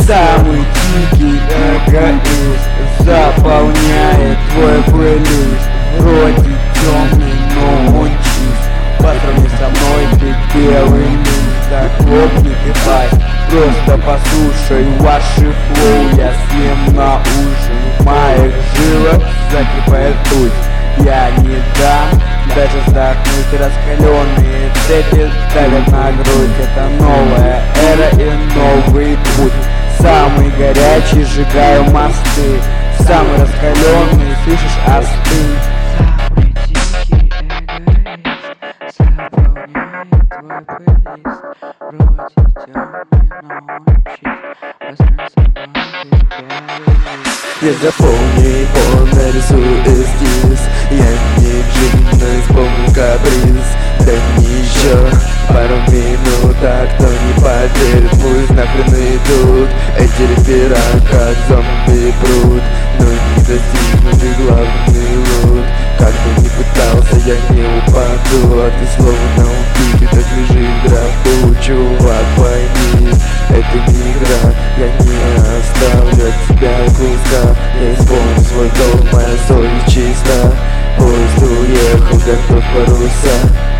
Самый дикий эгоист заполняет твой плейлист. Вроде темный, но он чист. По сравнению со мной ты белый лист. Захлопни ты пасть, просто послушай ваши флоу. Я съем на ужин, в моих жилах закипает путь. Я не дам даже вздохнуть. Раскаленные цепи давят на грудь. Это новая эра и новый путь. Самый горячий, сжигаю мосты. Самый раскаленный, слышишь, остынь. Я запомни его, нарисую эскиз. Я не джин, но исполню каприз. Дай мне еще пару минут, а кто не поверит, пусть нахрен идут. Эти рэпера как зомби прут, но не достигнут и главный лут. Как бы ни пытался, я не упаду, а ты словно убитый, так лежи в гробу. Чувак, пойми, это не игра, я не оставлю от тебя куска. Я исполню свой долг, моя совесть чиста. Поезд уехал, готов паруса.